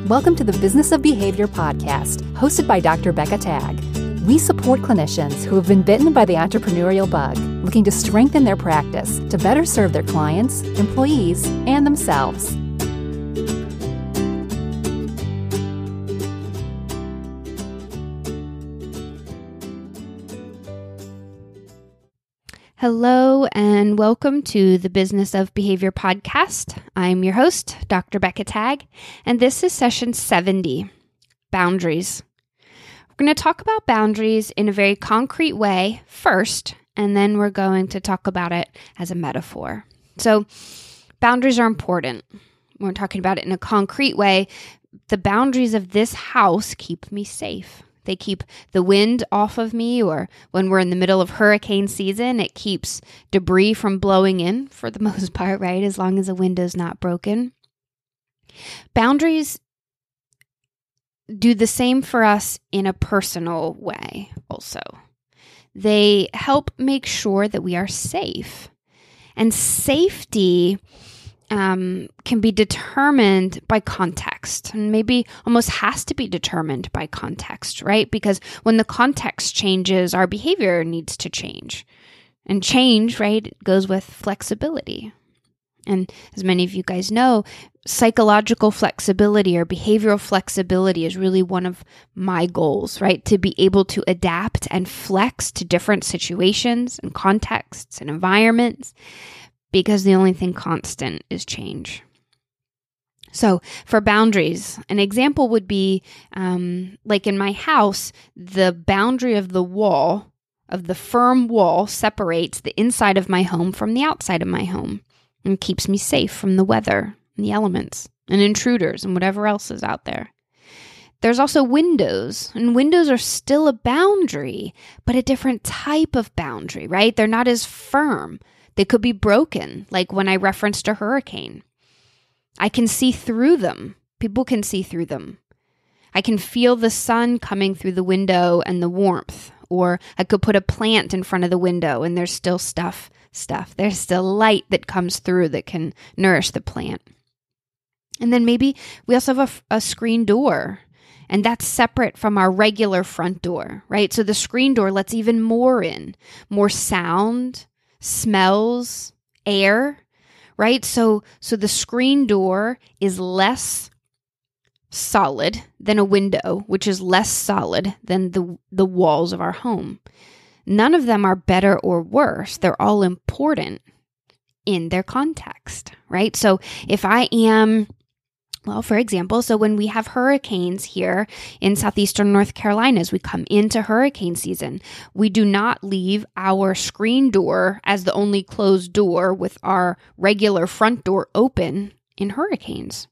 Welcome to the Business of Behavior podcast, hosted by Dr. Becca Tagg. We support clinicians who have been bitten by the entrepreneurial bug, looking to strengthen their practice to better serve their clients, employees, and themselves. Hello and welcome to the Business of Behavior podcast. I'm your host, Dr. Becca Tagg, and this is session 70, Boundaries. We're going to talk about boundaries in a very concrete way first, and then we're going to talk about it as a metaphor. So, boundaries are important. We're talking about it in a concrete way. The boundaries of this house keep me safe. They keep the wind off of me, or when we're in the middle of hurricane season, it keeps debris from blowing in for the most part, right? As long as the window's not broken. Boundaries do the same for us in a personal way also. They help make sure that we are safe. And safety can be determined by context, and maybe almost has to be determined by context, right? Because when the context changes, our behavior needs to change. And change, right, goes with flexibility. And as many of you guys know, psychological flexibility or behavioral flexibility is really one of my goals, right? To be able to adapt and flex to different situations and contexts and environments, because the only thing constant is change. So for boundaries, an example would be like in my house, the boundary of the wall, of the firm wall, separates the inside of my home from the outside of my home and keeps me safe from the weather and the elements and intruders and whatever else is out there. There's also windows, and windows are still a boundary, but a different type of boundary, right? They're not as firm. They could be broken, like when I referenced a hurricane. I can see through them. People can see through them. I can feel the sun coming through the window and the warmth. Or I could put a plant in front of the window and there's still stuff. There's still light that comes through that can nourish the plant. And then maybe we also have a screen door. And that's separate from our regular front door, right? So the screen door lets even more in. More sound, smells, air, right? So the screen door is less solid than a window, which is less solid than the walls of our home. None of them are better or worse. They're all important in their context, right? So if I am, well, for example, so when we have hurricanes here in southeastern North Carolina, as we come into hurricane season, we do not leave our screen door as the only closed door with our regular front door open in hurricanes.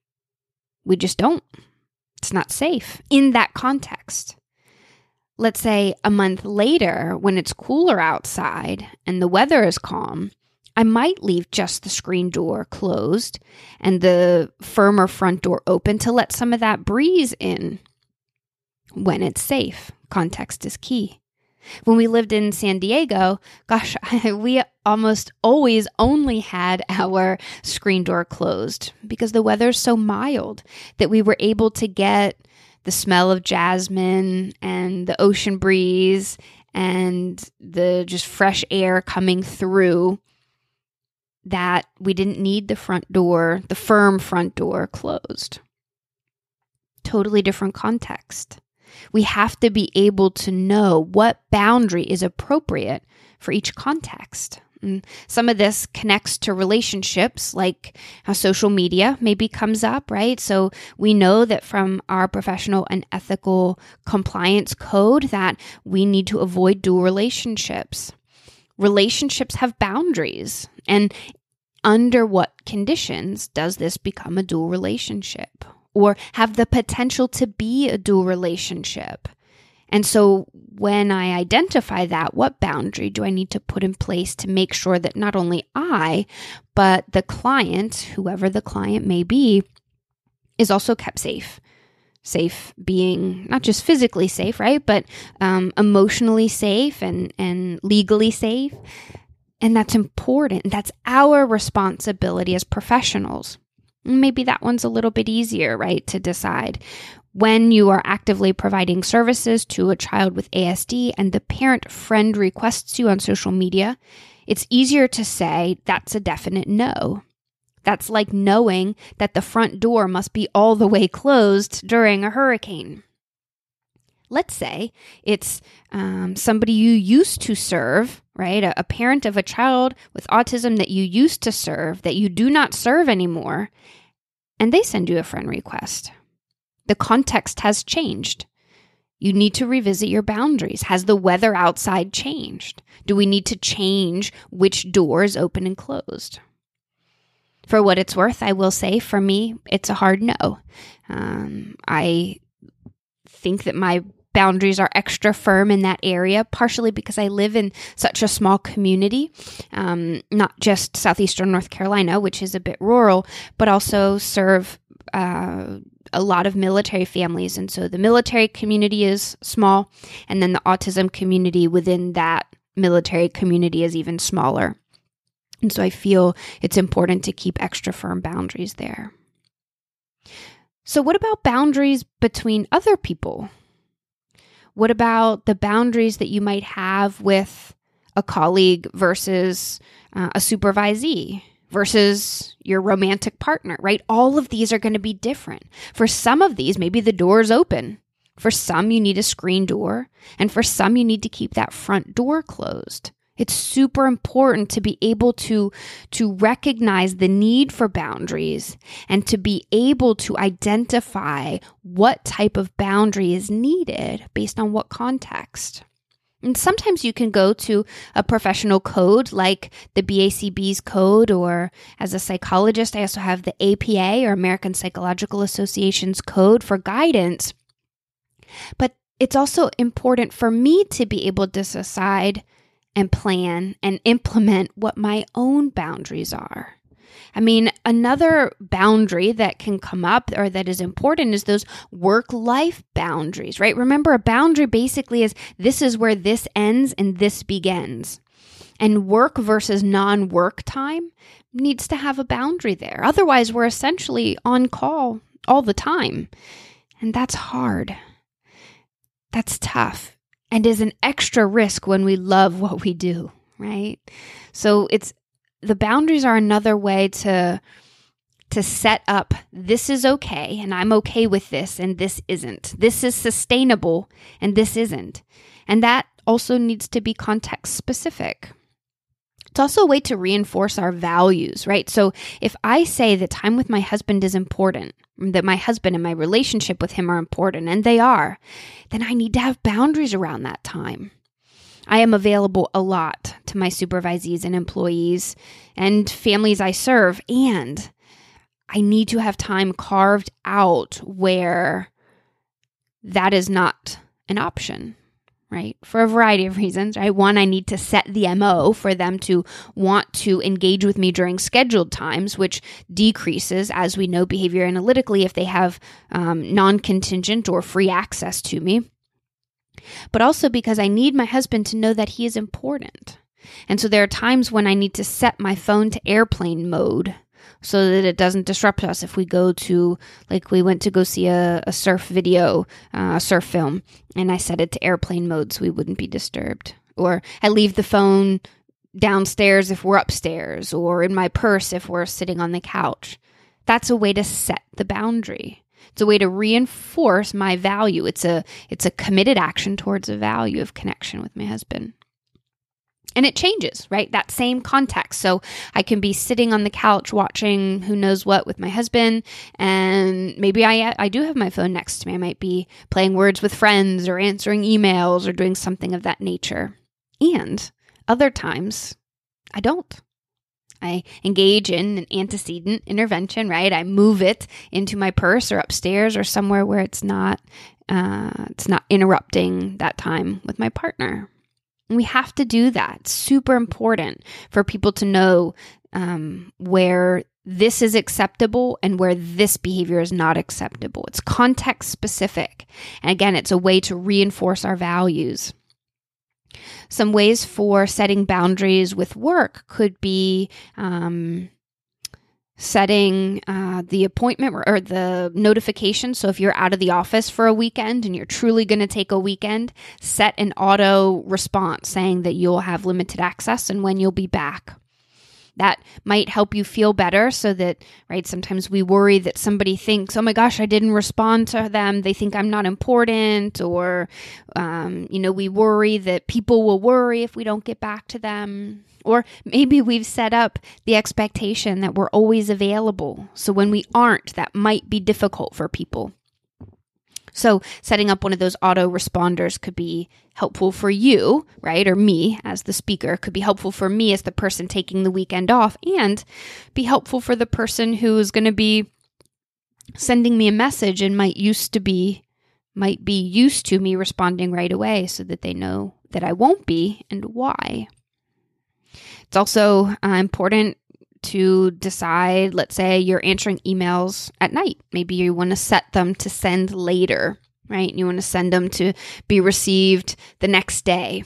We just don't. It's not safe in that context. Let's say a month later, when it's cooler outside and the weather is calm, I might leave just the screen door closed and the firmer front door open to let some of that breeze in when it's safe. Context is key. When we lived in San Diego, we almost always only had our screen door closed because the weather's so mild that we were able to get the smell of jasmine and the ocean breeze and the just fresh air coming through, that we didn't need the front door, the firm front door closed. Totally different context. We have to be able to know what boundary is appropriate for each context. And some of this connects to relationships, like how social media maybe comes up, right? So we know that from our professional and ethical compliance code that we need to avoid dual relationships. Relationships have boundaries. And under what conditions does this become a dual relationship or have the potential to be a dual relationship? And so when I identify that, what boundary do I need to put in place to make sure that not only I, but the client, whoever the client may be, is also kept safe? Safe being not just physically safe, right? But emotionally safe and legally safe. And that's important. That's our responsibility as professionals. Maybe that one's a little bit easier, right, to decide. When you are actively providing services to a child with ASD and the parent friend requests you on social media, it's easier to say that's a definite no. That's like knowing that the front door must be all the way closed during a hurricane. Let's say it's somebody you used to serve, right? A parent of a child with autism that you used to serve, that you do not serve anymore, and they send you a friend request. The context has changed. You need to revisit your boundaries. Has the weather outside changed? Do we need to change which door is open and closed? For what it's worth, I will say for me, it's a hard no. I think that my boundaries are extra firm in that area, partially because I live in such a small community, not just southeastern North Carolina, which is a bit rural, but also serve a lot of military families. And so the military community is small, and then the autism community within that military community is even smaller. And so I feel it's important to keep extra firm boundaries there. So what about boundaries between other people? What about the boundaries that you might have with a colleague versus a supervisee versus your romantic partner, right? All of these are going to be different. For some of these, maybe the door's open. For some, you need a screen door. And for some, you need to keep that front door closed. It's super important to be able to recognize the need for boundaries and to be able to identify what type of boundary is needed based on what context. And sometimes you can go to a professional code like the BACB's code, or as a psychologist, I also have the APA, or American Psychological Association's code for guidance. But it's also important for me to be able to decide and plan and implement what my own boundaries are. I mean, another boundary that can come up or that is important is those work-life boundaries, right? Remember, a boundary basically is this is where this ends and this begins. And work versus non-work time needs to have a boundary there. Otherwise, we're essentially on call all the time. And that's hard. That's tough. And is an extra risk when we love what we do, right? So the boundaries are another way to set up, this is okay, and I'm okay with this, and this isn't. This is sustainable, and this isn't. And that also needs to be context specific. It's also a way to reinforce our values, right? So if I say that time with my husband is important, that my husband and my relationship with him are important, and they are, then I need to have boundaries around that time. I am available a lot to my supervisees and employees and families I serve, and I need to have time carved out where that is not an option. Right? For a variety of reasons, right? One, I need to set the MO for them to want to engage with me during scheduled times, which decreases, as we know, behavior analytically if they have non-contingent or free access to me. But also because I need my husband to know that he is important. And so there are times when I need to set my phone to airplane mode so that it doesn't disrupt us if we go to, like we went to go see a surf video, a surf film, and I set it to airplane mode so we wouldn't be disturbed. Or I leave the phone downstairs if we're upstairs, or in my purse if we're sitting on the couch. That's a way to set the boundary. It's a way to reinforce my value. It's a committed action towards a value of connection with my husband. And it changes, right? That same context. So I can be sitting on the couch watching who knows what with my husband, and maybe I do have my phone next to me. I might be playing Words with friends or answering emails or doing something of that nature. And other times, I don't. I engage in an antecedent intervention, right? I move it into my purse or upstairs or somewhere where it's not interrupting that time with my partner. We have to do that. It's super important for people to know where this is acceptable and where this behavior is not acceptable. It's context specific. And again, it's a way to reinforce our values. Some ways for setting boundaries with work could be setting the appointment or the notification. So if you're out of the office for a weekend and you're truly going to take a weekend, set an auto response saying that you'll have limited access and when you'll be back. That might help you feel better so that, right, sometimes we worry that somebody thinks, oh my gosh, I didn't respond to them. They think I'm not important, or, we worry that people will worry if we don't get back to them. Or maybe we've set up the expectation that we're always available. So when we aren't, that might be difficult for people. So setting up one of those autoresponders could be helpful for you, right? Or me as the speaker, could be helpful for me as the person taking the weekend off, and be helpful for the person who is going to be sending me a message and might be used to me responding right away, so that they know that I won't be and why. It's also important to decide, let's say you're answering emails at night. Maybe you want to set them to send later, right? You want to send them to be received the next day.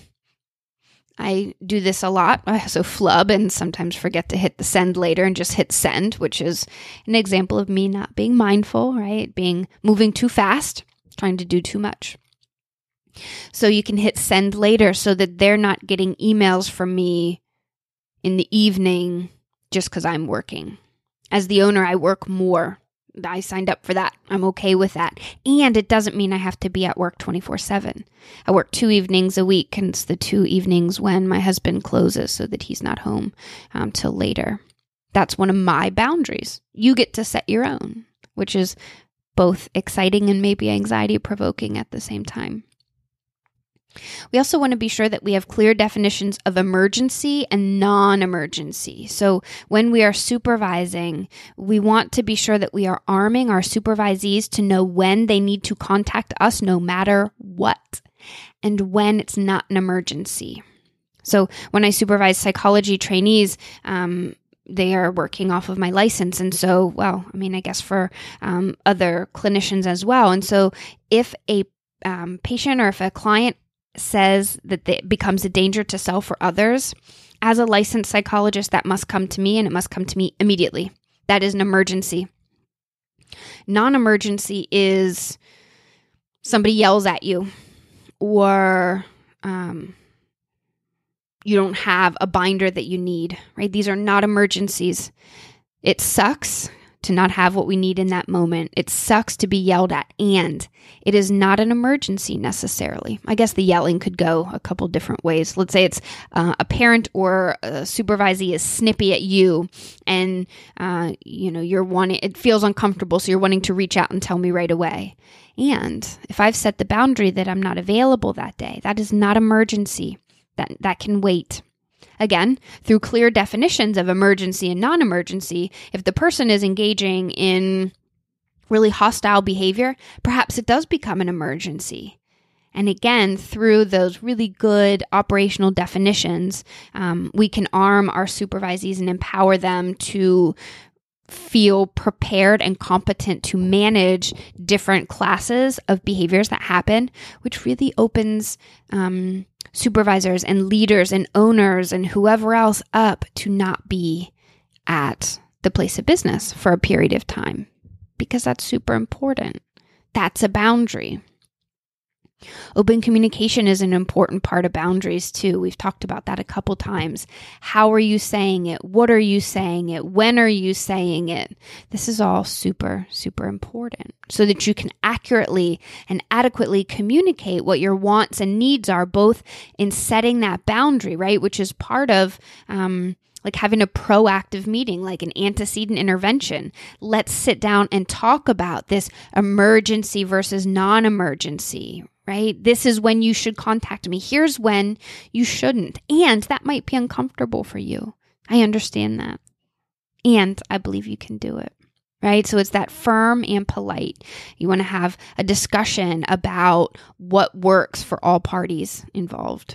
I do this a lot. I also flub and sometimes forget to hit the send later and just hit send, which is an example of me not being mindful, right? Moving too fast, trying to do too much. So you can hit send later so that they're not getting emails from me in the evening just because I'm working. As the owner, I work more. I signed up for that. I'm okay with that. And it doesn't mean I have to be at work 24/7. I work 2 evenings a week, and it's the 2 evenings when my husband closes so that he's not home till later. That's one of my boundaries. You get to set your own, which is both exciting and maybe anxiety provoking at the same time. We also want to be sure that we have clear definitions of emergency and non-emergency. So when we are supervising, we want to be sure that we are arming our supervisees to know when they need to contact us no matter what, and when it's not an emergency. So when I supervise psychology trainees, they are working off of my license. And so, I guess for other clinicians as well. And so if a patient or if a client says that it becomes a danger to self or others, as a licensed psychologist, that must come to me, and it must come to me immediately. That is an emergency. Non-emergency is somebody yells at you, or you don't have a binder that you need, right? These are not emergencies. It sucks to not have what we need in that moment. It sucks to be yelled at, and it is not an emergency necessarily. I guess the yelling could go a couple different ways. Let's say it's a parent or a supervisee is snippy at you, and it feels uncomfortable, so you're wanting to reach out and tell me right away. And if I've set the boundary that I'm not available that day, that is not emergency. That can wait. Again, through clear definitions of emergency and non-emergency, if the person is engaging in really hostile behavior, perhaps it does become an emergency. And again, through those really good operational definitions, we can arm our supervisees and empower them to feel prepared and competent to manage different classes of behaviors that happen, which really opens supervisors and leaders and owners and whoever else up to not be at the place of business for a period of time, because that's super important. That's a boundary. Open communication is an important part of boundaries too. We've talked about that a couple times. How are you saying it? What are you saying it? When are you saying it? This is all super, super important so that you can accurately and adequately communicate what your wants and needs are, both in setting that boundary, right? Which is part of like having a proactive meeting, like an antecedent intervention. Let's sit down and talk about this emergency versus non-emergency, right? This is when you should contact me. Here's when you shouldn't. And that might be uncomfortable for you. I understand that. And I believe you can do it, right? So it's that firm and polite. You want to have a discussion about what works for all parties involved.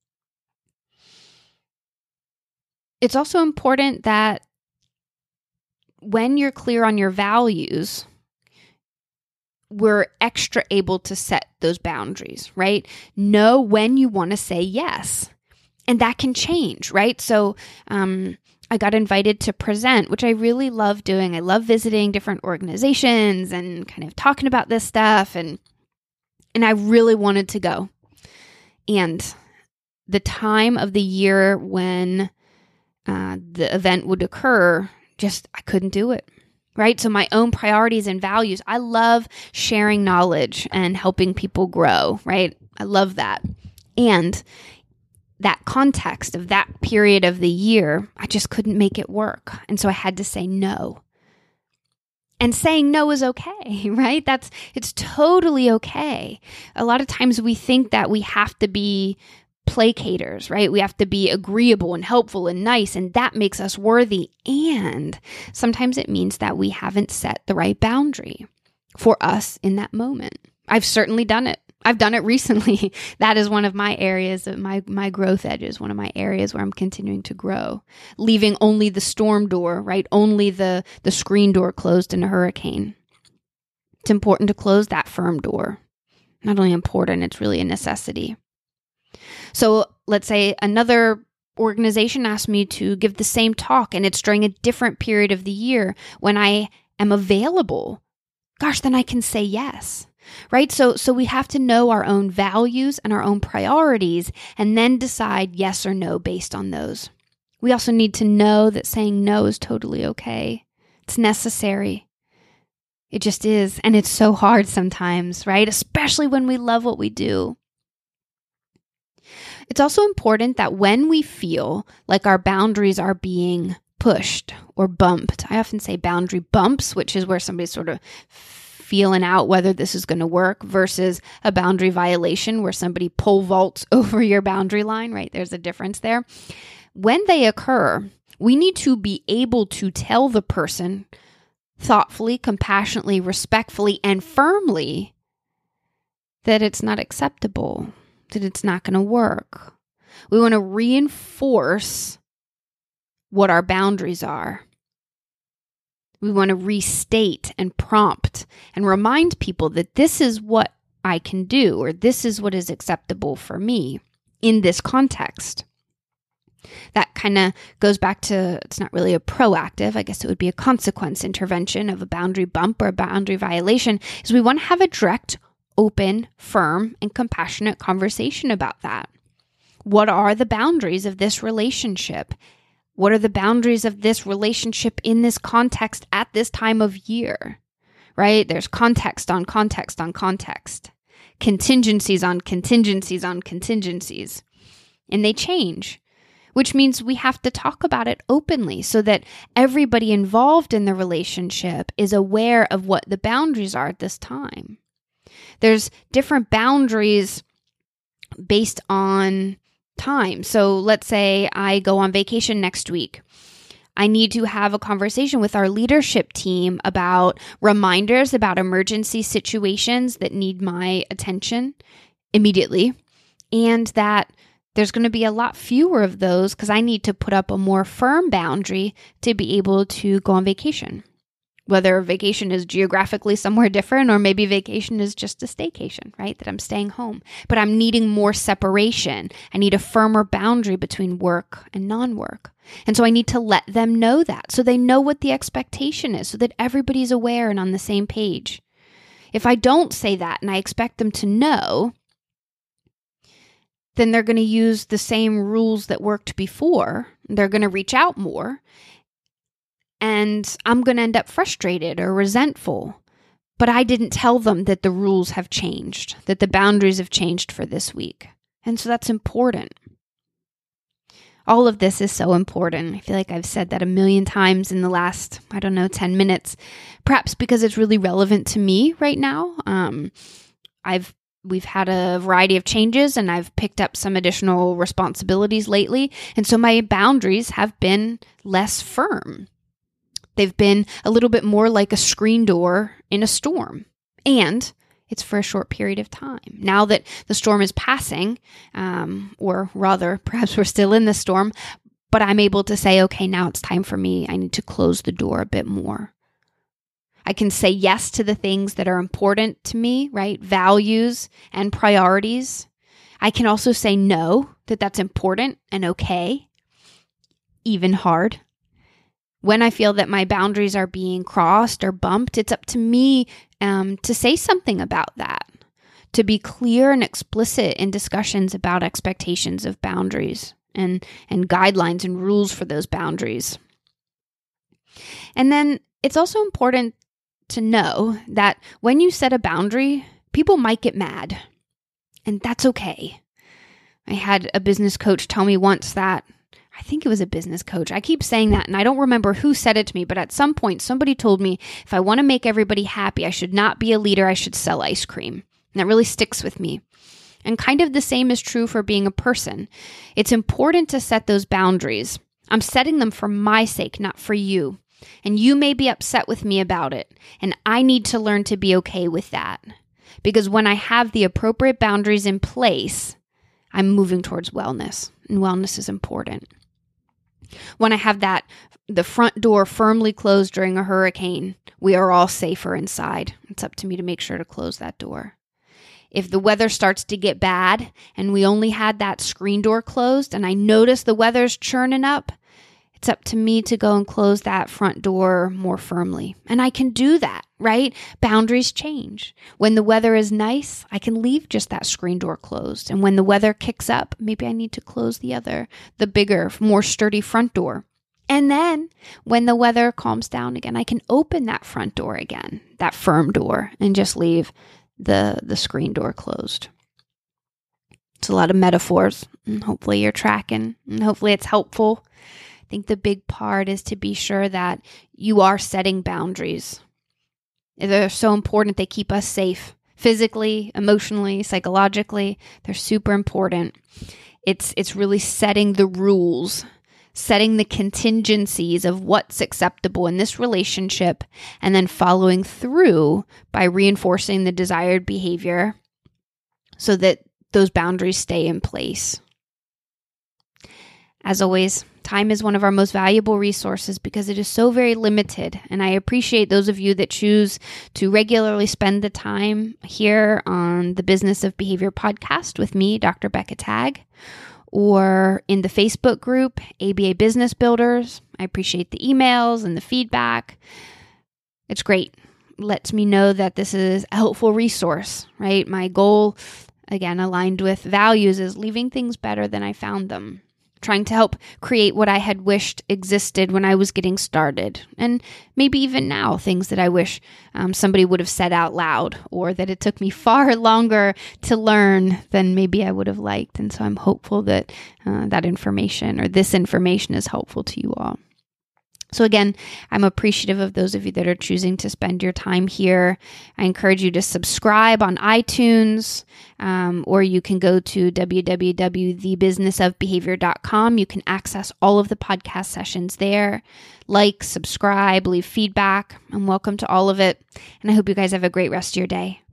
It's also important that when you're clear on your values, we're extra able to set those boundaries, right? Know when you want to say yes. And that can change, right? So I I got invited to present, which I really love doing. I love visiting different organizations and kind of talking about this stuff. And I really wanted to go. And the time of the year when the event would occur, I couldn't do it. Right? So my own priorities and values, I love sharing knowledge and helping people grow, right? I love that. And that context of that period of the year, I just couldn't make it work. And so I had to say no. And saying no is okay, right? It's totally okay. A lot of times we think that we have to be placaters, right? We have to be agreeable and helpful and nice, and that makes us worthy. And sometimes it means that we haven't set the right boundary for us in that moment. I've certainly done it. I've done it recently. That is one of my areas of my growth edges, one of my areas where I'm continuing to grow, leaving only the storm door, right? Only the screen door closed in a hurricane. It's important to close that firm door. Not only important, it's really a necessity. So let's say another organization asked me to give the same talk, and it's during a different period of the year when I am available. Gosh, then I can say yes, right? So we have to know our own values and our own priorities and then decide yes or no based on those. We also need to know that saying no is totally okay. It's necessary. It just is. And it's so hard sometimes, right? Especially when we love what we do. It's also important that when we feel like our boundaries are being pushed or bumped, I often say boundary bumps, which is where somebody's sort of feeling out whether this is going to work, versus a boundary violation where somebody pole vaults over your boundary line, right? There's a difference there. When they occur, we need to be able to tell the person thoughtfully, compassionately, respectfully, and firmly that it's not acceptable, that it's not going to work. We want to reinforce what our boundaries are. We want to restate and prompt and remind people that this is what I can do, or this is what is acceptable for me in this context. That kind of goes back to, it's not really a proactive, I guess it would be a consequence intervention of a boundary bump or a boundary violation, is we want to have a direct, open, firm, and compassionate conversation about that. What are the boundaries of this relationship? What are the boundaries of this relationship in this context at this time of year, right? There's context on context on context, contingencies on contingencies on contingencies, and they change, which means we have to talk about it openly so that everybody involved in the relationship is aware of what the boundaries are at this time. There's different boundaries based on time. So let's say I go on vacation next week. I need to have a conversation with our leadership team about reminders about emergency situations that need my attention immediately, and that there's going to be a lot fewer of those because I need to put up a more firm boundary to be able to go on vacation. Whether vacation is geographically somewhere different, or maybe vacation is just a staycation, right? That I'm staying home. But I'm needing more separation. I need a firmer boundary between work and non-work. And so I need to let them know that, so they know what the expectation is, so that everybody's aware and on the same page. If I don't say that and I expect them to know, then they're going to use the same rules that worked before. They're going to reach out more. And I'm going to end up frustrated or resentful. But I didn't tell them that the rules have changed, that the boundaries have changed for this week. And so that's important. All of this is so important. I feel like I've said that a million times in the last, 10 minutes, perhaps because it's really relevant to me right now. We've had a variety of changes, and I've picked up some additional responsibilities lately. And so my boundaries have been less firm. They've been a little bit more like a screen door in a storm. And it's for a short period of time. Now that the storm is passing, or rather, perhaps we're still in the storm, but I'm able to say, okay, now it's time for me. I need to close the door a bit more. I can say yes to the things that are important to me, right? Values and priorities. I can also say no, that's important and okay, even hard. When I feel that my boundaries are being crossed or bumped, it's up to me to say something about that, to be clear and explicit in discussions about expectations of boundaries and guidelines and rules for those boundaries. And then it's also important to know that when you set a boundary, people might get mad, and that's okay. I had a business coach tell me once that, I think it was a business coach. I keep saying that, and I don't remember who said it to me, but at some point, somebody told me if I want to make everybody happy, I should not be a leader, I should sell ice cream. And that really sticks with me. And kind of the same is true for being a person. It's important to set those boundaries. I'm setting them for my sake, not for you. And you may be upset with me about it, and I need to learn to be okay with that. Because when I have the appropriate boundaries in place, I'm moving towards wellness, and wellness is important. When I have the front door firmly closed during a hurricane, we are all safer inside. It's up to me to make sure to close that door. If the weather starts to get bad and we only had that screen door closed and I notice the weather's churning up, it's up to me to go and close that front door more firmly. And I can do that, right? Boundaries change. When the weather is nice, I can leave just that screen door closed. And when the weather kicks up, maybe I need to close the bigger, more sturdy front door. And then when the weather calms down again, I can open that front door again, that firm door, and just leave the screen door closed. It's a lot of metaphors, and hopefully you're tracking, and hopefully it's helpful. I think the big part is to be sure that you are setting boundaries. They're so important. They keep us safe physically, emotionally, psychologically. They're super important. It's really setting the rules, setting the contingencies of what's acceptable in this relationship, and then following through by reinforcing the desired behavior so that those boundaries stay in place. As always, time is one of our most valuable resources because it is so very limited. And I appreciate those of you that choose to regularly spend the time here on the Business of Behavior podcast with me, Dr. Becca Tagg, or in the Facebook group, ABA Business Builders. I appreciate the emails and the feedback. It's great. It lets me know that this is a helpful resource, right? My goal, again, aligned with values, is leaving things better than I found them. Trying to help create what I had wished existed when I was getting started. And maybe even now, things that I wish somebody would have said out loud, or that it took me far longer to learn than maybe I would have liked. And so I'm hopeful that that information, or this information, is helpful to you all. So again, I'm appreciative of those of you that are choosing to spend your time here. I encourage you to subscribe on iTunes, or you can go to www.thebusinessofbehavior.com. You can access all of the podcast sessions there. Like, subscribe, leave feedback. I'm welcome to all of it. And I hope you guys have a great rest of your day.